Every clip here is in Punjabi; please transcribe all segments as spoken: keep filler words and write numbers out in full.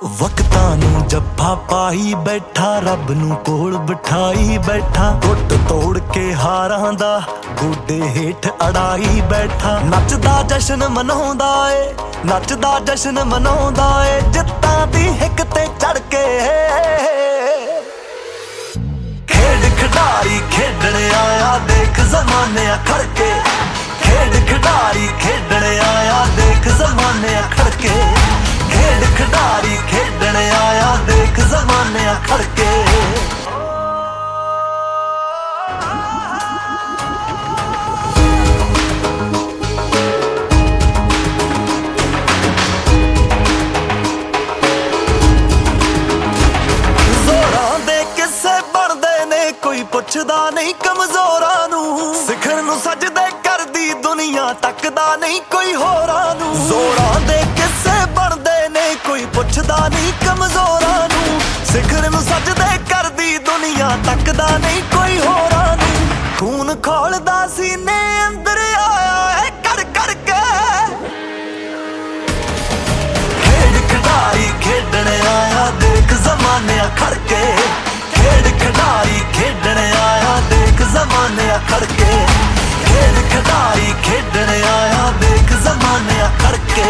ਵਕਤਾਂ ਨੂੰ ਜੱਫਾ ਪਾਈ ਬੈਠਾ, ਰੱਬ ਨੂੰ ਕੋਲ ਬਿਠਾਈ ਬੈਠਾ, ਗੁੱਟ ਤੋੜ ਕੇ ਹਾਰਾਂ ਦਾ ਗੋਡੇ ਹੇਠ ਅੜਾਈ ਬੈਠਾ। ਨੱਚਦਾ ਜਸ਼ਨ ਮਨਾਉਂਦਾ ਏ, ਨੱਚਦਾ ਜਸ਼ਨ ਮਨਾਉਂਦਾ ਏ, ਜਿੱਤਾਂ ਦੀ ਹਿੱਕ ਤੇ ਚੜ ਕੇ। ਖੇਡ ਖਿਡਾਰੀ ਖੇਡਣ ਆਇਆ, ਦੇਖ ਜ਼ਮਾਨੇ ਖੜ ਕੇ। ਖੇਡ ਖਿਡਾਰੀ ਖੇਡਣ ਆਇਆ, ਦੇਖ ਜ਼ਮਾਨੇ ਖੜ ਕੇ। ਖੇਡ ਖਿਡਾਰੀ ਖੇਡਣ ਆਇਆ, ਦੇਖ ਜ਼ਮਾਨੇ ਖੜ ਕੇ। ਜ਼ੋਰਾਂ ਦੇ ਕਿੱਸੇ ਬਣਦੇ ਨੇ, ਕੋਈ ਪੁੱਛਦਾ ਨਹੀਂ ਕਮਜ਼ੋਰਾਂ ਨੂੰ। ਸਿਖਰ ਨੂੰ ਸਜਦੇ ਕਰਦੀ ਦੁਨੀਆ, ਤੱਕਦਾ ਨਹੀਂ ਕੋਈ ਹੋਰਾਂ ਨੂੰ। ਜ਼ੋਰਾਂ ਦੇ ਕਿੱਸੇ ਬਣਦੇ ਨੇ, ਕੋਈ ਪੁੱਛਦਾ ਨਹੀਂ ਕਮਜ਼ੋਰਾਂ ਨੂੰ। ਸਿਖਰ ਨੂੰ ਸਜਦੇ ਕਰਦੀ ਦੁਨੀਆ, ਤੱਕਦਾ ਨਹੀਂ ਕੋਈ ਹੋਰਾਂ ਨੂੰ। ਖੂਨ ਖੋਲਦਾ ਸੀਨੇ ਅੰਦਰ ਆਇਆ ਏ ਕੜ ਕੜ ਕੇ। ਖੇਡ ਖਿਡਾਰੀ ਖੇਡਣ ਆਇਆ, ਦੇਖ ਜ਼ਮਾਨੇ ਖੜ ਕੇ। ਖੇਡ ਖਿਡਾਰੀ ਖੇਡਣ ਆਇਆ, ਦੇਖ ਜ਼ਮਾਨੇ ਖੜ ਕੇ। ਖੇਡ ਖਿਡਾਰੀ ਖੇਡਣ ਆਇਆ, ਦੇਖ ਜ਼ਮਾਨੇ ਖੜ ਕੇ।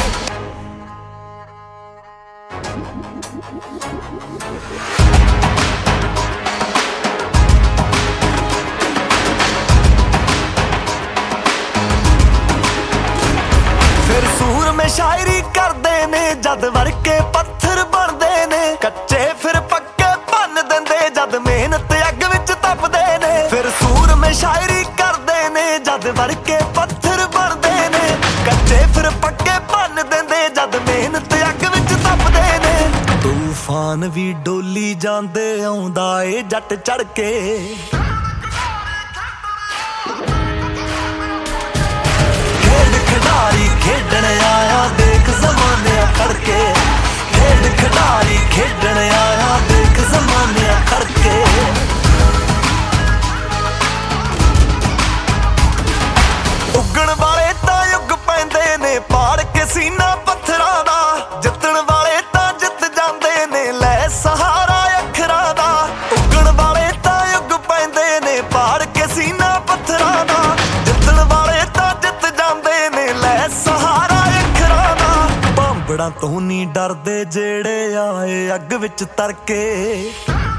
ਫਿਰ ਸੂਰਮੇ ਸ਼ਾਇਰੀ ਕਰਦੇ ਨੇ, ਜਦ ਵਰਕੇ ਪੱਥਰ ਬਣਦੇ ਨੇ। ਕੱਚੇ ਫਿਰ ਪੱਕੇ ਭੰਨ ਦਿੰਦੇ, ਜਦ ਮਿਹਨਤ ਅੱਗ ਵਿੱਚ ਤਪਦੇ ਨੇ। ਫਿਰ ਸੂਰਮੇ ਸ਼ਾਇਰੀ ਕਰਦੇ ਨੇ, ਜਦ ਵਰਕੇ ਪੱਥਰ ਬਣਦੇ ਨੇ। ਕੱਚੇ ਫਿਰ ਪੱਕੇ ਭੰਨ ਦਿੰਦੇ, ਜਦ ਮਿਹਨਤ ਅੱਗ ਵਿੱਚ ਤਪਦੇ ਨੇ। ਤੂਫਾਨ ਵੀ ਡੋਲੀ ਜਾਂਦੇ, ਆਉਂਦਾ ਏ ਜੱਟ ਚੜ ਕੇ। ਖੇਡ ਖਿਡਾਰੀ ਖੇਡਣ ਆਇਆ, ਦੇਖ ਜ਼ਮਾਨੇ ਖੜ ਕੇ। ਖੇਡ ਖਿਡਾਰੀ ਖੇਡਣ ਆਇਆ, ਦੇਖ ਜ਼ਮਾਨੇ ਖੜ ਕੇ। ਉੱਗਣ ਵਾਲੇ ਤਾਂ ਉੱਗ ਪੈਂਦੇ ਨੇ, ਪਾੜ ਕੇ ਸੀਨਾ ਪੱਥਰਾਂ ਦਾ। ਜਿੱਤਣ ਵਾਲੇ ਤਾਂ ਜਿੱਤ ਜਾਂਦੇ ਨੇ, ਲੈ ਸਹਾਰਾ ਅੱਖਰਾਂ ਦਾ। ਉੱਗਣ ਵਾਲੇ ਤਾਂ ਉੱਗ ਪੈਂਦੇ ਨੇ, ਪਾੜ ਕੇ ਸੀਨਾ ਪੱਥਰਾਂ ਦਾ। ਜਿੱਤਣ ਵਾਲੇ ਤਾਂ ਜਿੱਤ ਜਾਂਦੇ ਨੇ, ਲੈ ਸਹਾਰਾ ਅੱਖਰਾਂ ਦਾ। ਭਾਂਬੜਾਂ ਤੋਂ ਨਹੀਂ ਡਰਦੇ ਜਿਹੜੇ ਆਏ ਅੱਗ ਵਿੱਚ ਤਰ ਕੇ।